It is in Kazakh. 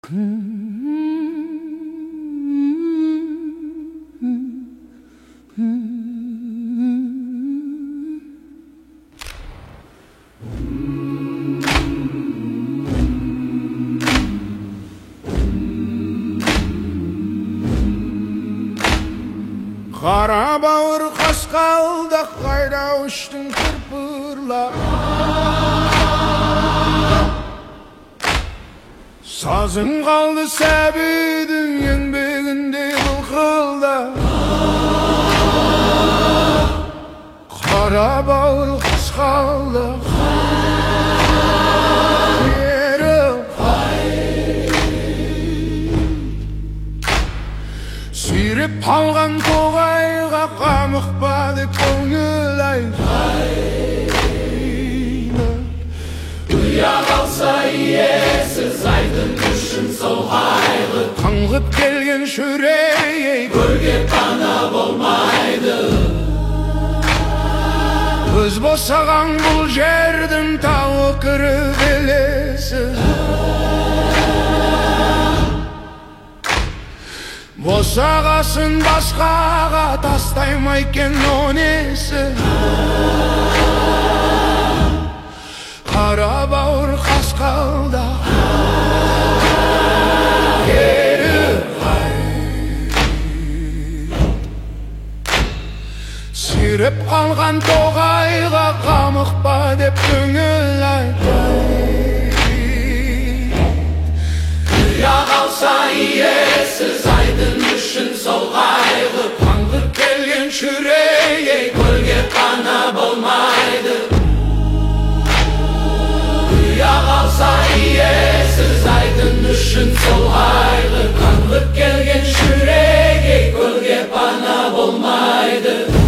Қара бауыр қасқалдақ қайда ұштың пырпырлап, сазың қалды сәбидің еңбегінде былқылдап. Қара бауыр қасқалдақ сүйреп қалған тоғайға қамықпа деп көңіл айтайын. Ұя қалса иесіз айдын үшін сол қайғы, Қаңғып келген шүрей көрге пана болмайды. Көз босаған бұл жердің тауы кіріп елесі, босағасын басқаға тастай ма екен о несі? Қара бауыр қасқалдақ сүйреп қалған тоғайға қамықпа деп көңіл айтайын. Ұя қалса иесіз айдын үшін сол қайғы, Қаңғып келген шүрей көрге пана болмайды. Ұя қалса иесіз айдын үшін сол қайғы, қаңғып келген шүрей көрге пана болмайды.